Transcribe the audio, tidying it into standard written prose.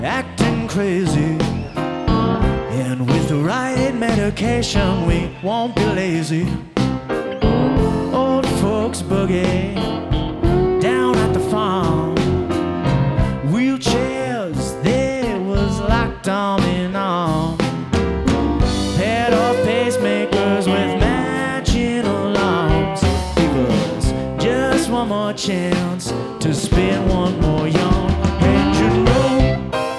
acting crazy. And with the right medication, we won't be lazy. Old folks boogie down at the farm. Wheelchairs, they was locked arm in arm. Paired off pacemakers with matching alarms. Give us just one more chance to spin one more yarn.